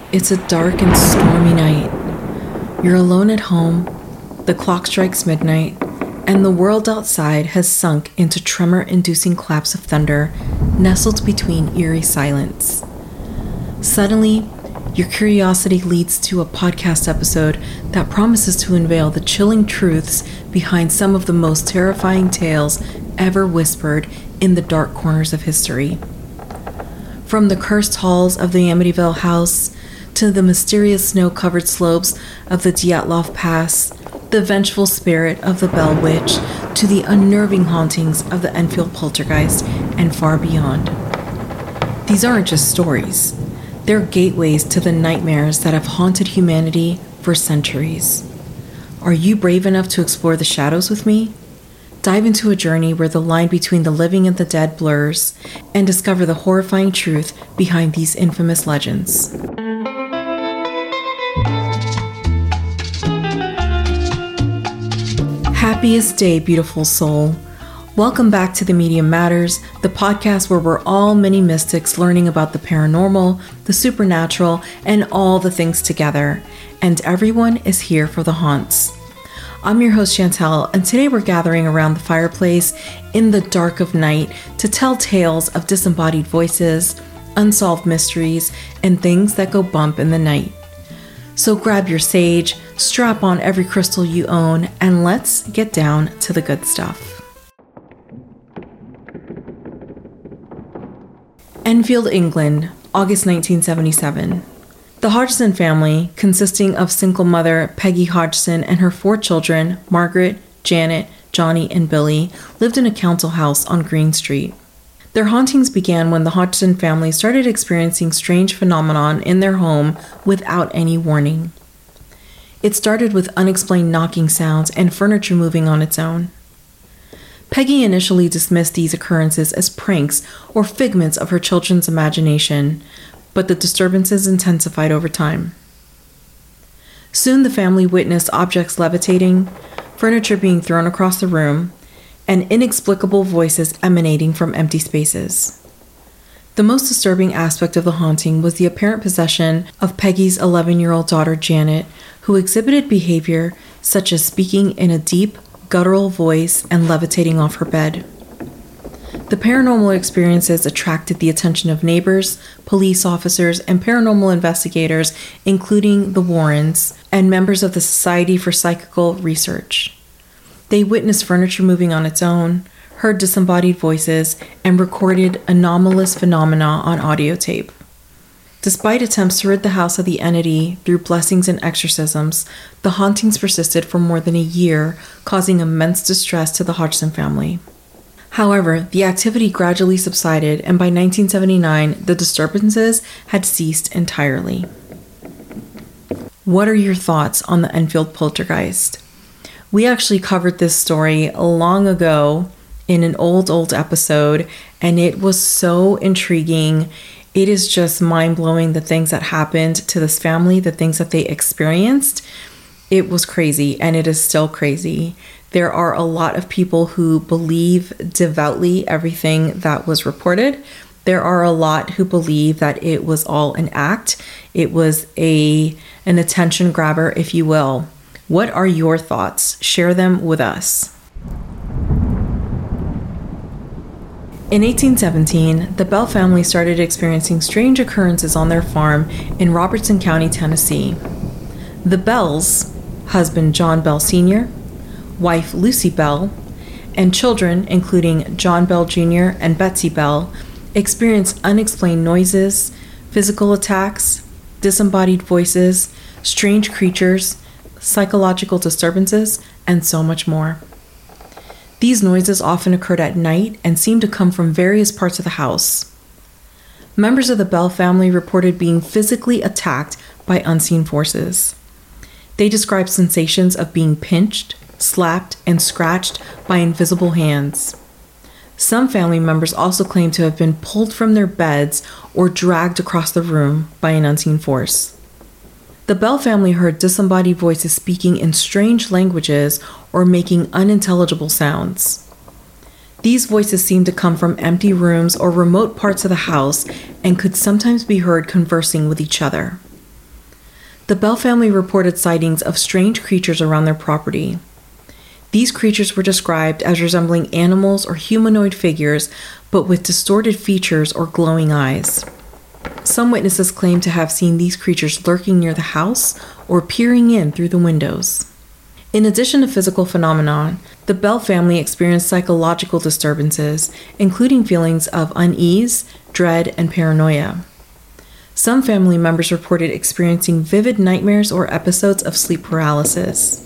It's a dark and stormy night. You're alone at home, the clock strikes midnight, and the world outside has sunk into tremor-inducing claps of thunder, nestled between eerie silence. Suddenly, your curiosity leads to a podcast episode that promises to unveil the chilling truths behind some of the most terrifying tales ever whispered in the dark corners of history. From the cursed halls of the Amityville house to the mysterious snow-covered slopes of the Dyatlov Pass, the vengeful spirit of the Bell Witch, to the unnerving hauntings of the Enfield Poltergeist, and far beyond. These aren't just stories. They're gateways to the nightmares that have haunted humanity for centuries. Are you brave enough to explore the shadows with me? Dive into a journey where the line between the living and the dead blurs, and discover the horrifying truth behind these infamous legends. Happiest day, beautiful soul. Welcome back to The Medium Matters, the podcast where we're all mini mystics learning about the paranormal, the supernatural, and all the things together. And everyone is here for the haunts. I'm your host Chantel, and today we're gathering around the fireplace in the dark of night to tell tales of disembodied voices, unsolved mysteries, and things that go bump in the night. So grab your sage, strap on every crystal you own, and let's get down to the good stuff. Enfield, England, August 1977. The Hodgson family, consisting of single mother Peggy Hodgson and her 4 children, Margaret, Janet, Johnny, and Billy, lived in a council house on Green Street. Their hauntings began when the Hodgson family started experiencing strange phenomenon in their home without any warning. It started with unexplained knocking sounds and furniture moving on its own. Peggy initially dismissed these occurrences as pranks or figments of her children's imagination, but the disturbances intensified over time. Soon the family witnessed objects levitating, furniture being thrown across the room, and inexplicable voices emanating from empty spaces. The most disturbing aspect of the haunting was the apparent possession of Peggy's 11-year-old daughter Janet, who exhibited behavior such as speaking in a deep, guttural voice and levitating off her bed. The paranormal experiences attracted the attention of neighbors, police officers, and paranormal investigators, including the Warrens and members of the Society for Psychical Research. They witnessed furniture moving on its own, heard disembodied voices, and recorded anomalous phenomena on audio tape. Despite attempts to rid the house of the entity through blessings and exorcisms, the hauntings persisted for more than a year, causing immense distress to the Hodgson family. However, the activity gradually subsided, and by 1979, the disturbances had ceased entirely. What are your thoughts on the Enfield Poltergeist? We actually covered this story long ago in an old episode, and it was so intriguing. It is just mind-blowing, the things that happened to this family, the things that they experienced. It was crazy, and it is still crazy. There are a lot of people who believe devoutly everything that was reported. There are a lot who believe that it was all an act. It was an attention grabber, if you will. What are your thoughts? Share them with us. In 1817, the Bell family started experiencing strange occurrences on their farm in Robertson County, Tennessee. The Bells, husband John Bell Sr., wife Lucy Bell, and children, including John Bell Jr. and Betsy Bell, experienced unexplained noises, physical attacks, disembodied voices, strange creatures, psychological disturbances, and so much more. These noises often occurred at night and seemed to come from various parts of the house. Members of the Bell family reported being physically attacked by unseen forces. They described sensations of being pinched, slapped, and scratched by invisible hands. Some family members also claimed to have been pulled from their beds or dragged across the room by an unseen force. The Bell family heard disembodied voices speaking in strange languages or making unintelligible sounds. These voices seemed to come from empty rooms or remote parts of the house and could sometimes be heard conversing with each other. The Bell family reported sightings of strange creatures around their property. These creatures were described as resembling animals or humanoid figures, but with distorted features or glowing eyes. Some witnesses claimed to have seen these creatures lurking near the house or peering in through the windows. In addition to physical phenomena, the Bell family experienced psychological disturbances, including feelings of unease, dread, and paranoia. Some family members reported experiencing vivid nightmares or episodes of sleep paralysis.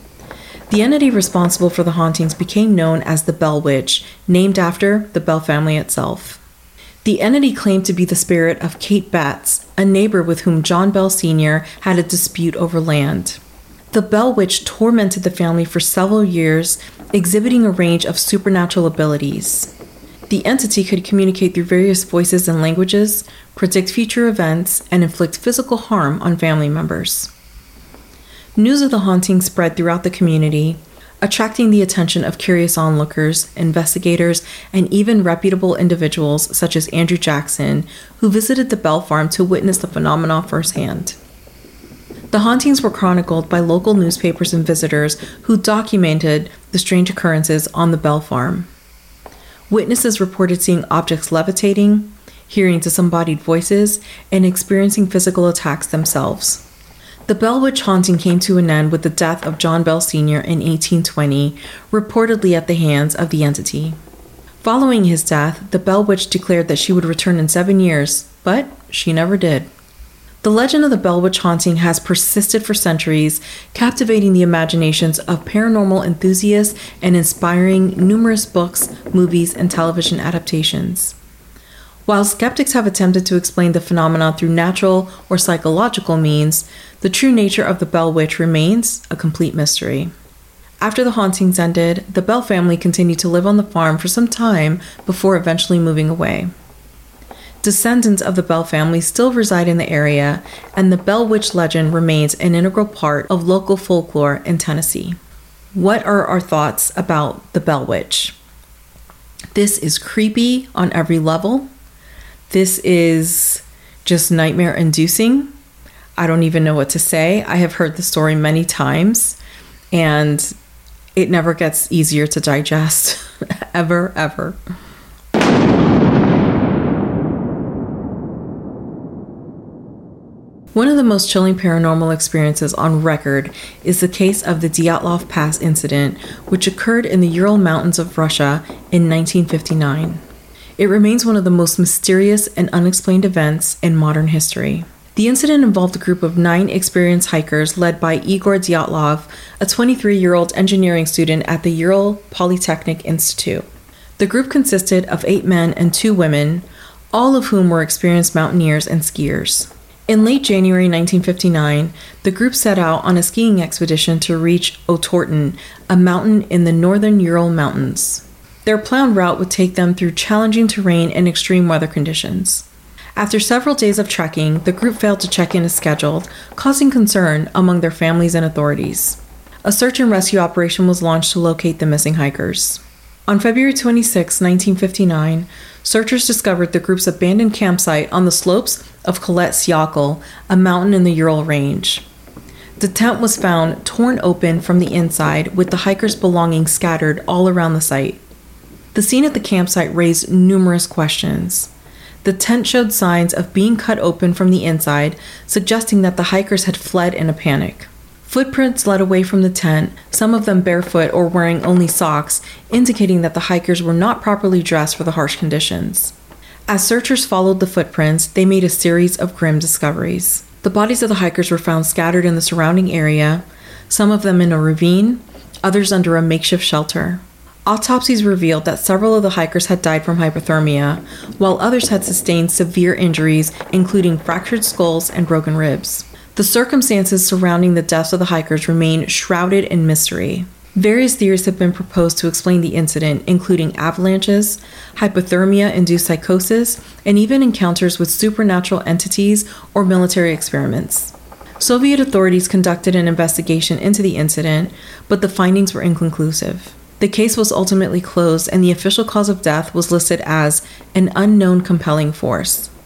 The entity responsible for the hauntings became known as the Bell Witch, named after the Bell family itself. The entity claimed to be the spirit of Kate Batts, a neighbor with whom John Bell Sr. had a dispute over land. The Bell Witch tormented the family for several years, exhibiting a range of supernatural abilities. The entity could communicate through various voices and languages, predict future events, and inflict physical harm on family members. News of the haunting spread throughout the community, attracting the attention of curious onlookers, investigators, and even reputable individuals such as Andrew Jackson, who visited the Bell farm to witness the phenomena firsthand. The hauntings were chronicled by local newspapers and visitors who documented the strange occurrences on the Bell farm. Witnesses reported seeing objects levitating, hearing disembodied voices, and experiencing physical attacks themselves. The Bell Witch haunting came to an end with the death of John Bell Sr. in 1820, reportedly at the hands of the entity. Following his death, the Bell Witch declared that she would return in 7 years, but she never did. The legend of the Bell Witch haunting has persisted for centuries, captivating the imaginations of paranormal enthusiasts and inspiring numerous books, movies, and television adaptations. While skeptics have attempted to explain the phenomenon through natural or psychological means, the true nature of the Bell Witch remains a complete mystery. After the hauntings ended, the Bell family continued to live on the farm for some time before eventually moving away. Descendants of the Bell family still reside in the area, and the Bell Witch legend remains an integral part of local folklore in Tennessee. What are our thoughts about the Bell Witch? This is creepy on every level. This is just nightmare-inducing. I don't even know what to say. I have heard the story many times, and it never gets easier to digest, ever, ever. One of the most chilling paranormal experiences on record is the case of the Dyatlov Pass incident, which occurred in the Ural Mountains of Russia in 1959. It remains one of the most mysterious and unexplained events in modern history. The incident involved a group of 9 experienced hikers led by Igor Dyatlov, a 23-year-old engineering student at the Ural Polytechnic Institute. The group consisted of 8 men and 2 women, all of whom were experienced mountaineers and skiers. In late January 1959, the group set out on a skiing expedition to reach Otorten, a mountain in the northern Ural Mountains. Their planned route would take them through challenging terrain and extreme weather conditions. After several days of trekking, the group failed to check in as scheduled, causing concern among their families and authorities. A search and rescue operation was launched to locate the missing hikers. On February 26, 1959, searchers discovered the group's abandoned campsite on the slopes of Kholat Syakhl, a mountain in the Ural Range. The tent was found torn open from the inside, with the hikers' belongings scattered all around the site. The scene at the campsite raised numerous questions. The tent showed signs of being cut open from the inside, suggesting that the hikers had fled in a panic. Footprints led away from the tent, some of them barefoot or wearing only socks, indicating that the hikers were not properly dressed for the harsh conditions. As searchers followed the footprints, they made a series of grim discoveries. The bodies of the hikers were found scattered in the surrounding area, some of them in a ravine, others under a makeshift shelter. Autopsies revealed that several of the hikers had died from hypothermia, while others had sustained severe injuries, including fractured skulls and broken ribs. The circumstances surrounding the deaths of the hikers remain shrouded in mystery. Various theories have been proposed to explain the incident, including avalanches, hypothermia-induced psychosis, and even encounters with supernatural entities or military experiments. Soviet authorities conducted an investigation into the incident, but the findings were inconclusive. The case was ultimately closed, and the official cause of death was listed as an unknown compelling force.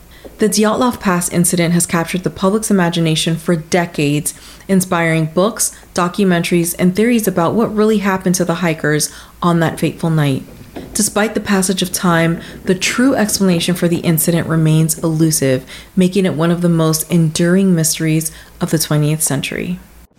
The Dyatlov Pass incident has captured the public's imagination for decades, inspiring books, documentaries, and theories about what really happened to the hikers on that fateful night. Despite the passage of time, the true explanation for the incident remains elusive, making it one of the most enduring mysteries of the 20th century.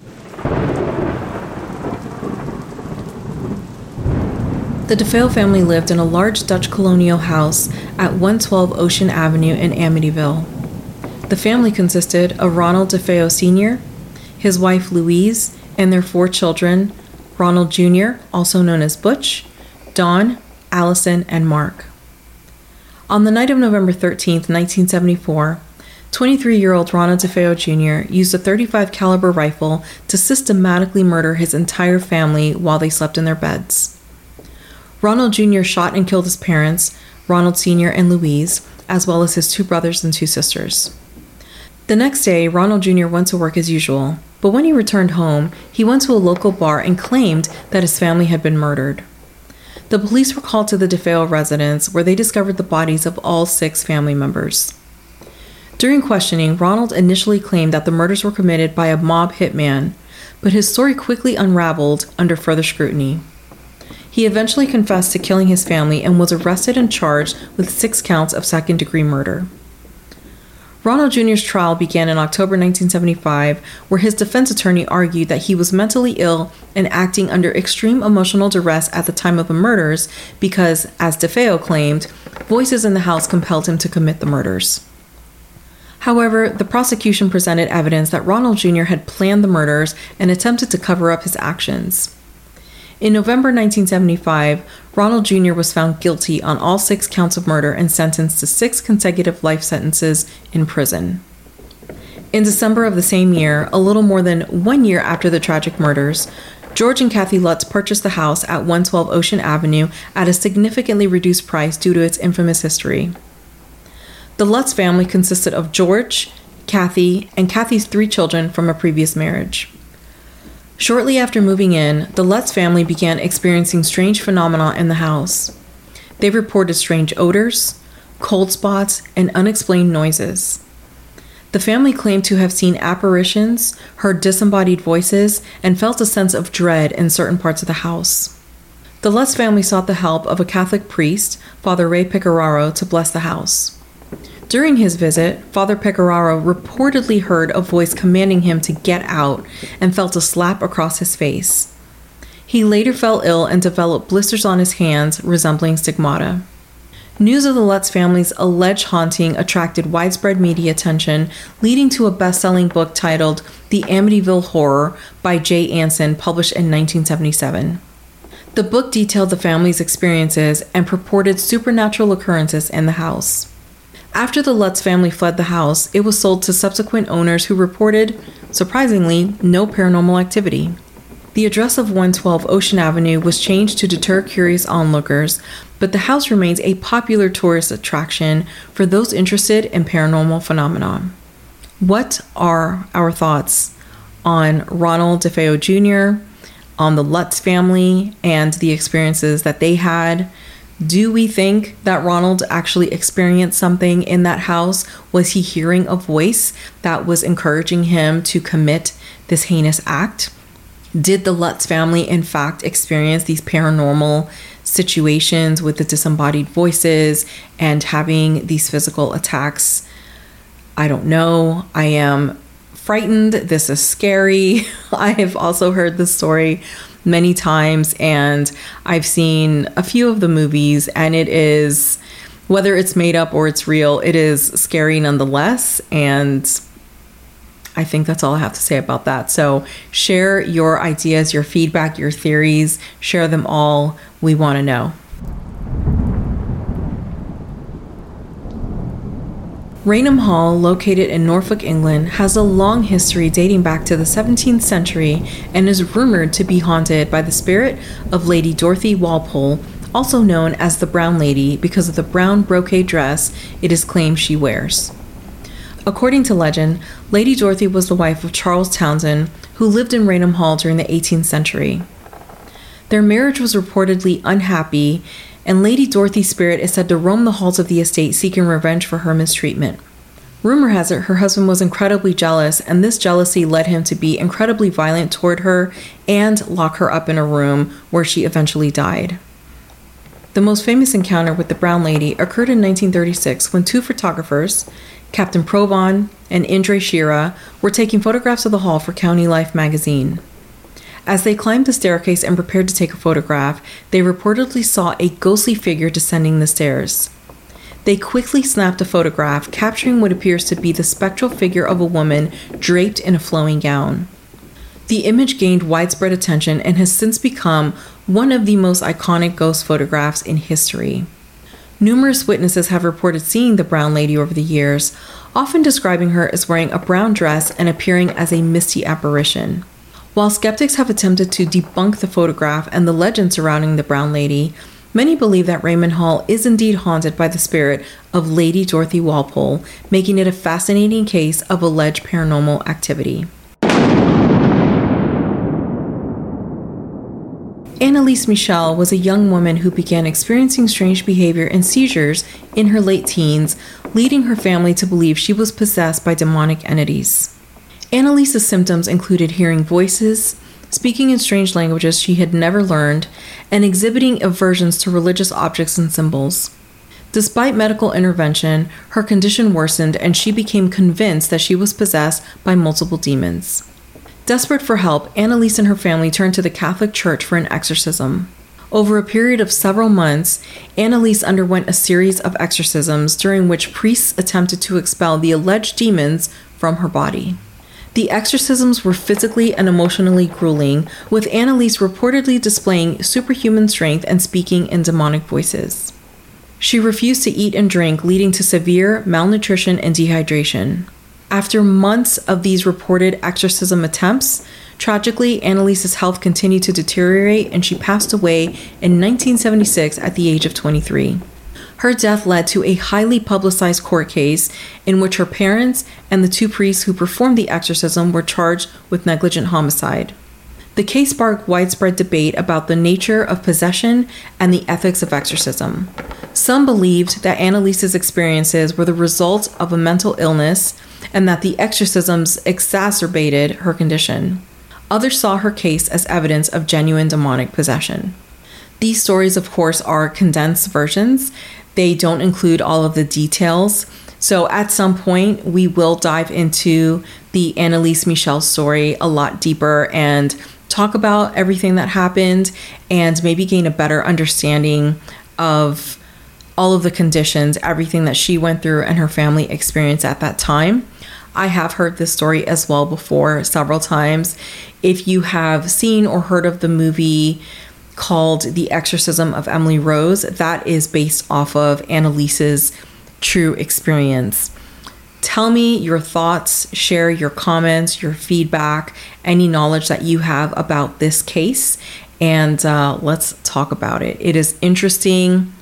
The DeFeo family lived in a large Dutch colonial house at 112 Ocean Avenue in Amityville. The family consisted of Ronald DeFeo Sr., his wife Louise, and their 4 children, Ronald Jr., also known as Butch, Dawn, Allison, and Mark. On the night of November 13, 1974, 23-year-old Ronald DeFeo Jr. used a .35 caliber rifle to systematically murder his entire family while they slept in their beds. Ronald Jr. shot and killed his parents, Ronald Sr. and Louise, as well as his 2 brothers and 2 sisters. The next day, Ronald Jr. went to work as usual, but when he returned home, he went to a local bar and claimed that his family had been murdered. The police were called to the DeFeo residence, where they discovered the bodies of all 6 family members. During questioning, Ronald initially claimed that the murders were committed by a mob hitman, but his story quickly unraveled under further scrutiny. He eventually confessed to killing his family and was arrested and charged with 6 counts of second-degree murder. Ronald Jr.'s trial began in October 1975, where his defense attorney argued that he was mentally ill and acting under extreme emotional duress at the time of the murders because, as DeFeo claimed, voices in the house compelled him to commit the murders. However, the prosecution presented evidence that Ronald Jr. had planned the murders and attempted to cover up his actions. In November 1975, Ronald Jr. was found guilty on all 6 counts of murder and sentenced to 6 consecutive life sentences in prison. In December of the same year, a little more than 1 year after the tragic murders, George and Kathy Lutz purchased the house at 112 Ocean Avenue at a significantly reduced price due to its infamous history. The Lutz family consisted of George, Kathy, and Kathy's 3 children from a previous marriage. Shortly after moving in, the Lutz family began experiencing strange phenomena in the house. They reported strange odors, cold spots, and unexplained noises. The family claimed to have seen apparitions, heard disembodied voices, and felt a sense of dread in certain parts of the house. The Lutz family sought the help of a Catholic priest, Father Ray Pecoraro, to bless the house. During his visit, Father Pecoraro reportedly heard a voice commanding him to get out and felt a slap across his face. He later fell ill and developed blisters on his hands resembling stigmata. News of the Lutz family's alleged haunting attracted widespread media attention, leading to a best-selling book titled The Amityville Horror by Jay Anson, published in 1977. The book detailed the family's experiences and purported supernatural occurrences in the house. After the Lutz family fled the house, it was sold to subsequent owners who reported, surprisingly, no paranormal activity. The address of 112 Ocean Avenue was changed to deter curious onlookers, but the house remains a popular tourist attraction for those interested in paranormal phenomena. What are our thoughts on Ronald DeFeo Jr., on the Lutz family, and the experiences that they had? Do we think that Ronald actually experienced something in that house? Was he hearing a voice that was encouraging him to commit this heinous act? Did the Lutz family, in fact, experience these paranormal situations with the disembodied voices and having these physical attacks? I don't know. I am frightened. This is scary. I have also heard this story many times, and I've seen a few of the movies, and it is, whether it's made up or it's real, it is scary nonetheless. And I think that's all I have to say about that. So share your ideas, your feedback, your theories, share them all. We want to know. Raynham Hall, located in Norfolk, England, has a long history dating back to the 17th century and is rumored to be haunted by the spirit of Lady Dorothy Walpole, also known as the Brown Lady because of the brown brocade dress it is claimed she wears. According to legend, Lady Dorothy was the wife of Charles Townshend, who lived in Raynham Hall during the 18th century. Their marriage was reportedly unhappy, and Lady Dorothy's spirit is said to roam the halls of the estate seeking revenge for her mistreatment. Rumor has it her husband was incredibly jealous, and this jealousy led him to be incredibly violent toward her and lock her up in a room where she eventually died. The most famous encounter with the Brown Lady occurred in 1936 when two photographers, Captain Provan and Indre Shira, were taking photographs of the hall for County Life magazine. As they climbed the staircase and prepared to take a photograph, they reportedly saw a ghostly figure descending the stairs. They quickly snapped a photograph, capturing what appears to be the spectral figure of a woman draped in a flowing gown. The image gained widespread attention and has since become one of the most iconic ghost photographs in history. Numerous witnesses have reported seeing the Brown Lady over the years, often describing her as wearing a brown dress and appearing as a misty apparition. While skeptics have attempted to debunk the photograph and the legend surrounding the Brown Lady, many believe that Raymond Hall is indeed haunted by the spirit of Lady Dorothy Walpole, making it a fascinating case of alleged paranormal activity. Anneliese Michel was a young woman who began experiencing strange behavior and seizures in her late teens, leading her family to believe she was possessed by demonic entities. Anneliese's symptoms included hearing voices, speaking in strange languages she had never learned, and exhibiting aversions to religious objects and symbols. Despite medical intervention, her condition worsened and she became convinced that she was possessed by multiple demons. Desperate for help, Anneliese and her family turned to the Catholic Church for an exorcism. Over a period of several months, Anneliese underwent a series of exorcisms during which priests attempted to expel the alleged demons from her body. The exorcisms were physically and emotionally grueling, with Anneliese reportedly displaying superhuman strength and speaking in demonic voices. She refused to eat and drink, leading to severe malnutrition and dehydration. After months of these reported exorcism attempts, tragically, Anneliese's health continued to deteriorate and she passed away in 1976 at the age of 23. Her death led to a highly publicized court case in which her parents and the two priests who performed the exorcism were charged with negligent homicide. The case sparked widespread debate about the nature of possession and the ethics of exorcism. Some believed that Anneliese's experiences were the result of a mental illness and that the exorcisms exacerbated her condition. Others saw her case as evidence of genuine demonic possession. These stories, of course, are condensed versions. They don't include all of the details. So at some point, we will dive into the Anneliese Michel story a lot deeper and talk about everything that happened and maybe gain a better understanding of all of the conditions, everything that she went through and her family experienced at that time. I have heard this story as well before several times. If you have seen or heard of the movie called The Exorcism of Emily Rose, that is based off of Anneliese's true experience. Tell me your thoughts, share your comments, your feedback, any knowledge that you have about this case, and let's talk about it. It is interesting.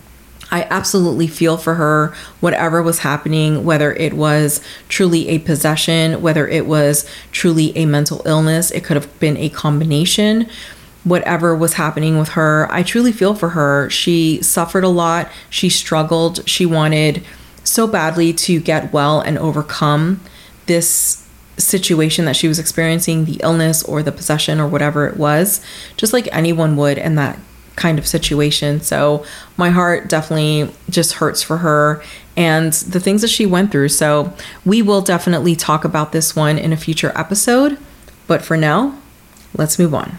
I absolutely feel for her, whatever was happening, whether it was truly a possession, whether it was truly a mental illness, it could have been a combination. Whatever was happening with her, I truly feel for her. She suffered a lot. She struggled. She wanted so badly to get well and overcome this situation that she was experiencing, the illness or the possession or whatever it was, just like anyone would in that kind of situation. So my heart definitely just hurts for her and the things that she went through. So we will definitely talk about this one in a future episode. But for now, let's move on.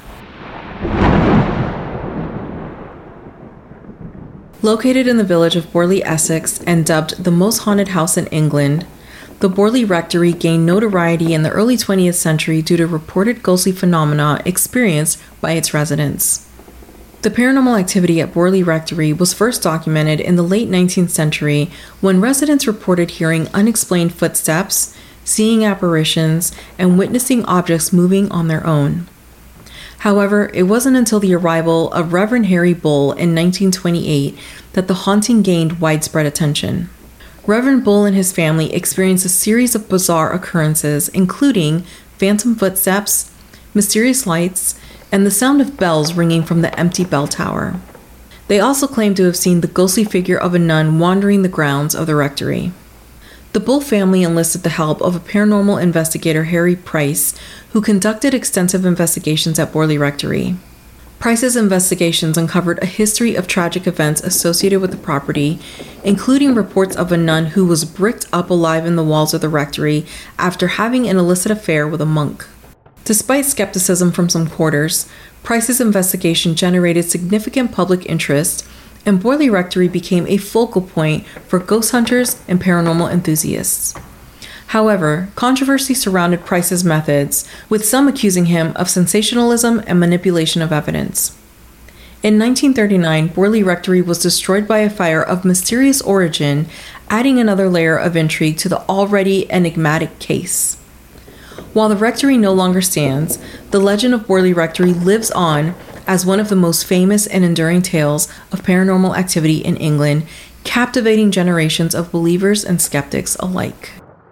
Located in the village of Borley, Essex, and dubbed the most haunted house in England, the Borley Rectory gained notoriety in the early 20th century due to reported ghostly phenomena experienced by its residents. The paranormal activity at Borley Rectory was first documented in the late 19th century when residents reported hearing unexplained footsteps, seeing apparitions, and witnessing objects moving on their own. However, it wasn't until the arrival of Reverend Harry Bull in 1928 that the haunting gained widespread attention. Reverend Bull and his family experienced a series of bizarre occurrences, including phantom footsteps, mysterious lights, and the sound of bells ringing from the empty bell tower. They also claimed to have seen the ghostly figure of a nun wandering the grounds of the rectory. The Bull family enlisted the help of a paranormal investigator, Harry Price, who conducted extensive investigations at Borley Rectory. Price's investigations uncovered a history of tragic events associated with the property, including reports of a nun who was bricked up alive in the walls of the rectory after having an illicit affair with a monk. Despite skepticism from some quarters, Price's investigation generated significant public interest, and Borley Rectory became a focal point for ghost hunters and paranormal enthusiasts. However, controversy surrounded Price's methods, with some accusing him of sensationalism and manipulation of evidence. In 1939, Borley Rectory was destroyed by a fire of mysterious origin, adding another layer of intrigue to the already enigmatic case. While the rectory no longer stands, the legend of Borley Rectory lives on as one of the most famous and enduring tales of paranormal activity in England, captivating generations of believers and skeptics alike.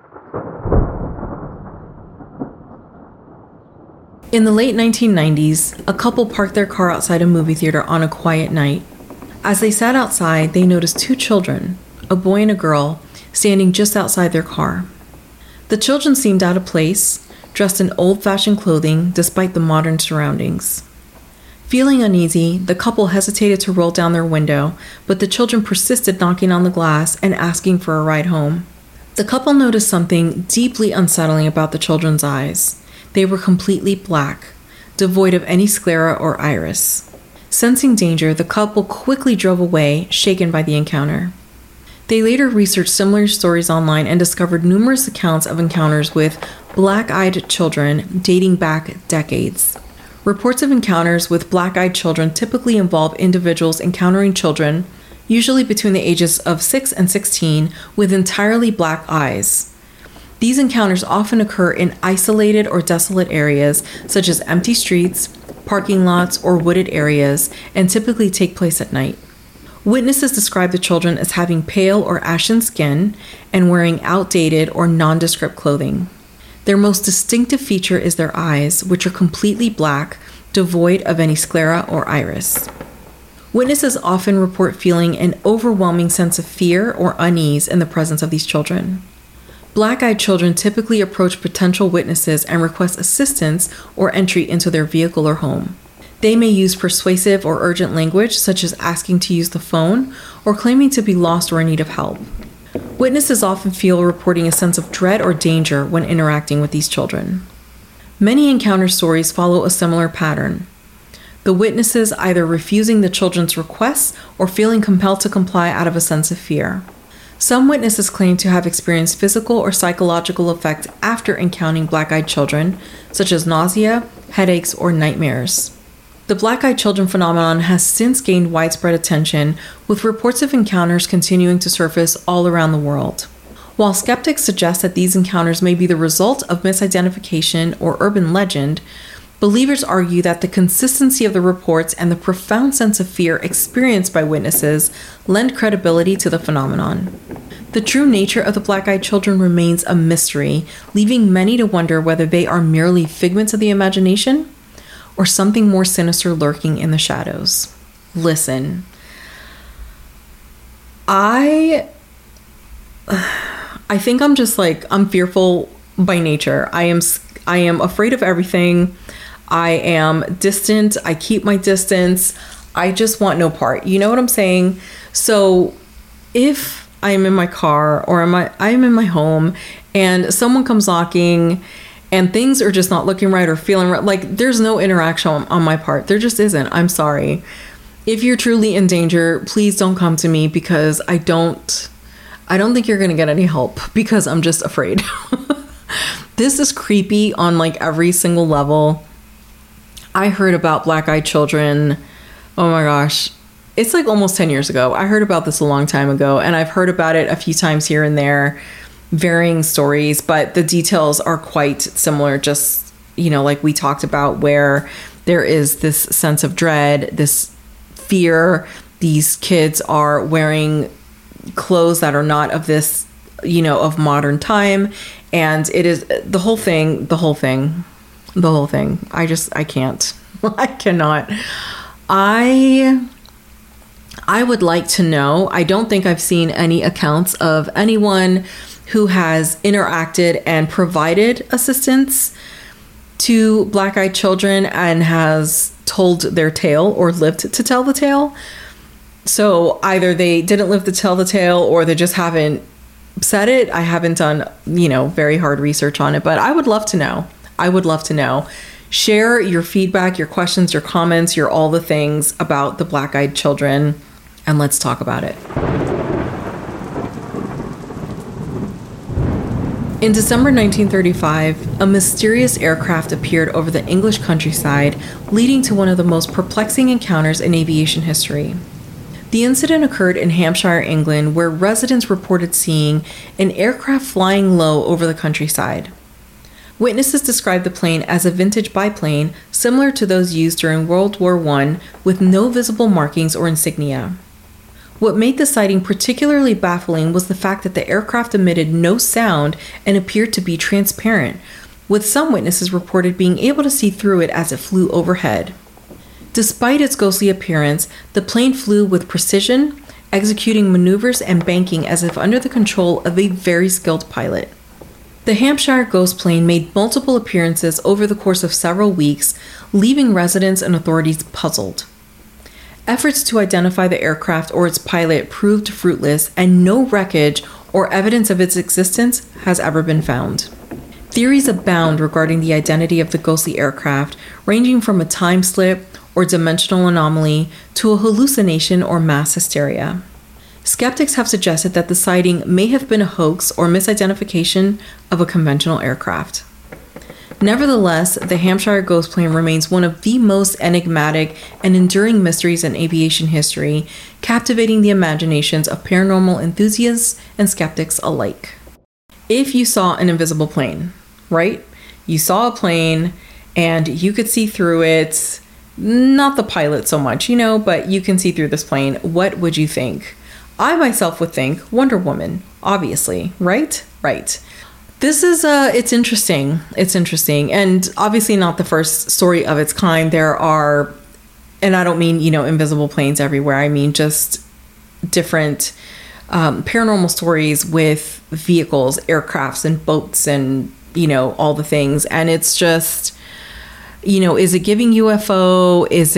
In the late 1990s, a couple parked their car outside a movie theater on a quiet night. As they sat outside, they noticed two children, a boy and a girl, standing just outside their car. The children seemed out of place, dressed in old-fashioned clothing despite the modern surroundings. Feeling uneasy, the couple hesitated to roll down their window, but the children persisted knocking on the glass and asking for a ride home. The couple noticed something deeply unsettling about the children's eyes. They were completely black, devoid of any sclera or iris. Sensing danger, the couple quickly drove away, shaken by the encounter. They later researched similar stories online and discovered numerous accounts of encounters with black-eyed children dating back decades. Reports of encounters with black-eyed children typically involve individuals encountering children, usually between the ages of 6 and 16, with entirely black eyes. These encounters often occur in isolated or desolate areas, such as empty streets, parking lots, or wooded areas, and typically take place at night. Witnesses describe the children as having pale or ashen skin and wearing outdated or nondescript clothing. Their most distinctive feature is their eyes, which are completely black, devoid of any sclera or iris. Witnesses often report feeling an overwhelming sense of fear or unease in the presence of these children. Black-eyed children typically approach potential witnesses and request assistance or entry into their vehicle or home. They may use persuasive or urgent language, such as asking to use the phone or claiming to be lost or in need of help. Witnesses often feel reporting a sense of dread or danger when interacting with these children. Many encounter stories follow a similar pattern. The witnesses either refusing the children's requests or feeling compelled to comply out of a sense of fear. Some witnesses claim to have experienced physical or psychological effects after encountering black-eyed children, such as nausea, headaches, or nightmares. The black-eyed children phenomenon has since gained widespread attention, with reports of encounters continuing to surface all around the world. While skeptics suggest that these encounters may be the result of misidentification or urban legend, believers argue that the consistency of the reports and the profound sense of fear experienced by witnesses lend credibility to the phenomenon. The true nature of the black-eyed children remains a mystery, leaving many to wonder whether they are merely figments of the imagination or something more sinister lurking in the shadows. Listen, I think I'm just like, I'm fearful by nature. I am afraid of everything. I am distant. I keep my distance. I just want no part. You know what I'm saying? So if I'm in my car or I'm in my home and someone comes knocking and things are just not looking right or feeling right, like there's no interaction on my part. There just isn't. I'm sorry. If you're truly in danger, please don't come to me, because I don't think you're going to get any help, because I'm just afraid. This is creepy on like every single level. I heard about black-eyed children. Oh my gosh. It's like almost 10 years ago. I heard about this a long time ago, and I've heard about it a few times here and there, varying stories, but the details are quite similar. Just, like we talked about, where there is this sense of dread, this fear. These kids are wearing clothes that are not of this, of modern time. And it is the whole thing. I can't. I cannot. I would like to know. I don't think I've seen any accounts of anyone who has interacted and provided assistance to black-eyed children and has told their tale or lived to tell the tale. So either they didn't live to tell the tale or they just haven't said it. I haven't done, very hard research on it, but I would love to know. I would love to know. Share your feedback, your questions, your comments, your all the things about the black-eyed children, and let's talk about it. In December 1935, a mysterious aircraft appeared over the English countryside, leading to one of the most perplexing encounters in aviation history. The incident occurred in Hampshire, England, where residents reported seeing an aircraft flying low over the countryside. Witnesses described the plane as a vintage biplane similar to those used during World War I, with no visible markings or insignia. What made the sighting particularly baffling was the fact that the aircraft emitted no sound and appeared to be transparent, with some witnesses reported being able to see through it as it flew overhead. Despite its ghostly appearance, the plane flew with precision, executing maneuvers and banking as if under the control of a very skilled pilot. The Hampshire ghost plane made multiple appearances over the course of several weeks, leaving residents and authorities puzzled. Efforts to identify the aircraft or its pilot proved fruitless, and no wreckage or evidence of its existence has ever been found. Theories abound regarding the identity of the ghostly aircraft, ranging from a time slip or dimensional anomaly to a hallucination or mass hysteria. Skeptics have suggested that the sighting may have been a hoax or misidentification of a conventional aircraft. Nevertheless, the Hampshire ghost plane remains one of the most enigmatic and enduring mysteries in aviation history, captivating the imaginations of paranormal enthusiasts and skeptics alike. If you saw an invisible plane, right? You saw a plane and you could see through it, not the pilot so much, but you can see through this plane. What would you think? I myself would think Wonder Woman, obviously, right? Right. This is, it's interesting. It's interesting. And obviously not the first story of its kind. There are, and I don't mean, invisible planes everywhere. I mean, just different paranormal stories with vehicles, aircrafts and boats and, all the things. And it's just, is it giving UFO? Is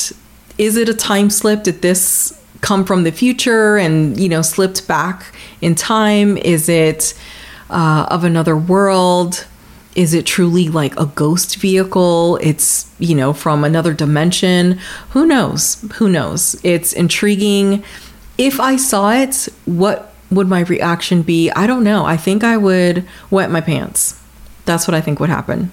it a time slip? Did this come from the future and, slipped back in time? Is it of another world? Is it truly like a ghost vehicle? It's, from another dimension. Who knows? It's intriguing. If I saw it, what would my reaction be? I don't know. I think I would wet my pants. That's what I think would happen.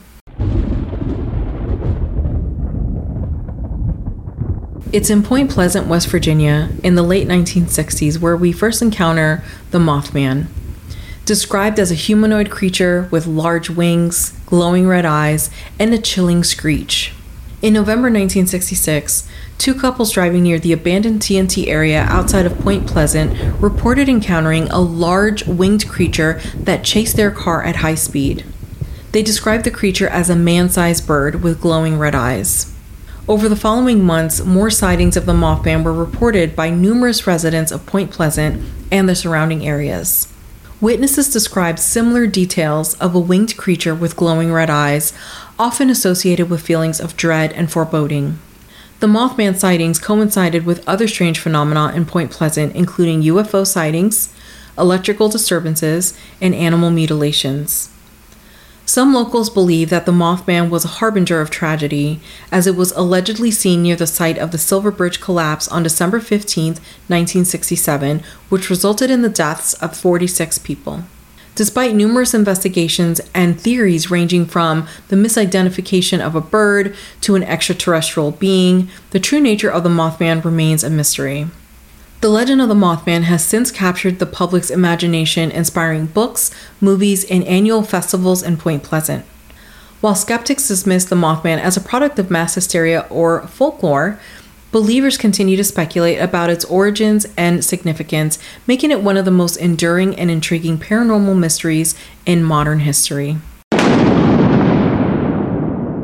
It's in Point Pleasant, West Virginia, in the late 1960s where we first encounter the Mothman. Described as a humanoid creature with large wings, glowing red eyes, and a chilling screech. In November 1966, two couples driving near the abandoned TNT area outside of Point Pleasant reported encountering a large winged creature that chased their car at high speed. They described the creature as a man-sized bird with glowing red eyes. Over the following months, more sightings of the Mothman were reported by numerous residents of Point Pleasant and the surrounding areas. Witnesses described similar details of a winged creature with glowing red eyes, often associated with feelings of dread and foreboding. The Mothman sightings coincided with other strange phenomena in Point Pleasant, including UFO sightings, electrical disturbances, and animal mutilations. Some locals believe that the Mothman was a harbinger of tragedy, as it was allegedly seen near the site of the Silver Bridge collapse on December 15, 1967, which resulted in the deaths of 46 people. Despite numerous investigations and theories ranging from the misidentification of a bird to an extraterrestrial being, the true nature of the Mothman remains a mystery. The legend of the Mothman has since captured the public's imagination, inspiring books, movies, and annual festivals in Point Pleasant. While skeptics dismiss the Mothman as a product of mass hysteria or folklore, believers continue to speculate about its origins and significance, making it one of the most enduring and intriguing paranormal mysteries in modern history.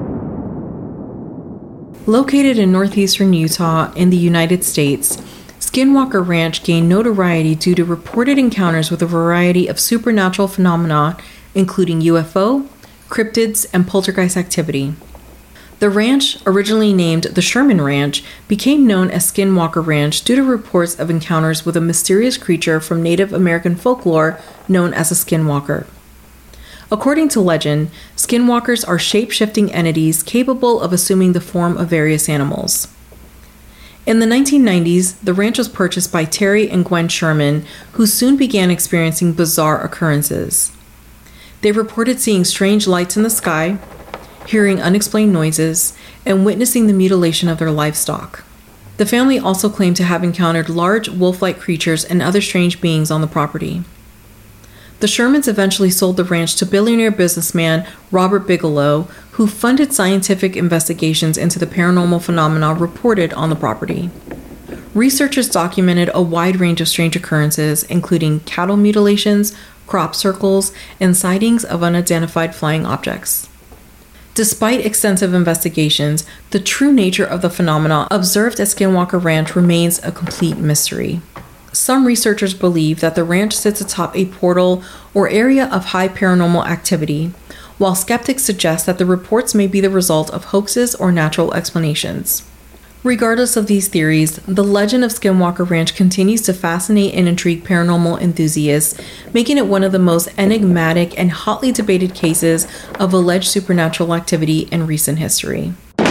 Located in northeastern Utah in the United States, Skinwalker Ranch gained notoriety due to reported encounters with a variety of supernatural phenomena, including UFO, cryptids, and poltergeist activity. The ranch, originally named the Sherman Ranch, became known as Skinwalker Ranch due to reports of encounters with a mysterious creature from Native American folklore known as a skinwalker. According to legend, skinwalkers are shape-shifting entities capable of assuming the form of various animals. In the 1990s, the ranch was purchased by Terry and Gwen Sherman, who soon began experiencing bizarre occurrences. They reported seeing strange lights in the sky, hearing unexplained noises, and witnessing the mutilation of their livestock. The family also claimed to have encountered large wolf-like creatures and other strange beings on the property. The Shermans eventually sold the ranch to billionaire businessman Robert Bigelow, who funded scientific investigations into the paranormal phenomena reported on the property. Researchers documented a wide range of strange occurrences, including cattle mutilations, crop circles, and sightings of unidentified flying objects. Despite extensive investigations, the true nature of the phenomena observed at Skinwalker Ranch remains a complete mystery. Some researchers believe that the ranch sits atop a portal or area of high paranormal activity, while skeptics suggest that the reports may be the result of hoaxes or natural explanations. Regardless of these theories, the legend of Skinwalker Ranch continues to fascinate and intrigue paranormal enthusiasts, making it one of the most enigmatic and hotly debated cases of alleged supernatural activity in recent history.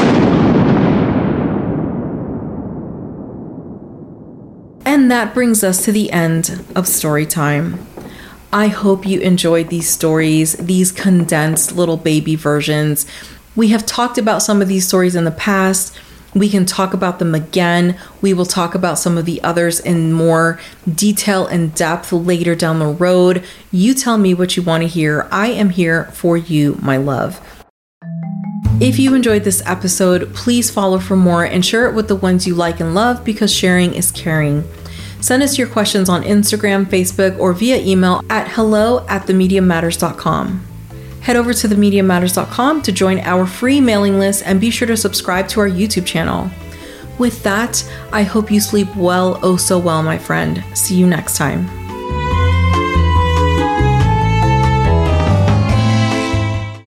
And that brings us to the end of story time. I hope you enjoyed these stories, these condensed little baby versions. We have talked about some of these stories in the past. We can talk about them again. We will talk about some of the others in more detail and depth later down the road. You tell me what you want to hear. I am here for you, my love. If you enjoyed this episode, please follow for more and share it with the ones you like and love, because sharing is caring. Send us your questions on Instagram, Facebook, or via email at hello@themediummatters.com. Head over to themediummatters.com to join our free mailing list and be sure to subscribe to our YouTube channel. With that, I hope you sleep well, oh so well, my friend. See you next time.